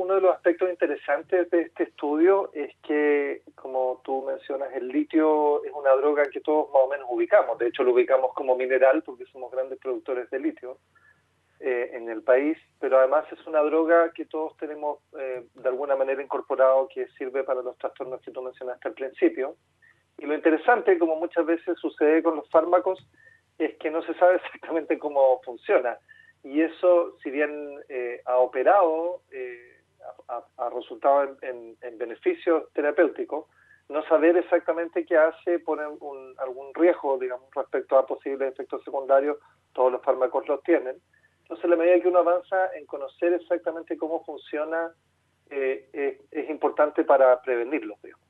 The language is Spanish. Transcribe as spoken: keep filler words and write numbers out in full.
uno de los aspectos interesantes de este estudio es que, como tú mencionas, el litio es una droga que todos más o menos ubicamos. De hecho, lo ubicamos como mineral porque somos grandes productores de litio eh, en el país, pero además es una droga que todos tenemos eh, de alguna manera incorporado, que sirve para los trastornos que tú mencionaste al principio. Y lo interesante, como muchas veces sucede con los fármacos, es que no se sabe exactamente cómo funciona. Y eso, si bien eh, ha operado, eh, ha, ha resultado en, en, en beneficios terapéuticos, no saber exactamente qué hace pone un, algún riesgo, digamos, respecto a posibles efectos secundarios. Todos los fármacos los tienen. Entonces, a la medida que uno avanza en conocer exactamente cómo funciona, eh, es, es importante para prevenirlos, digamos.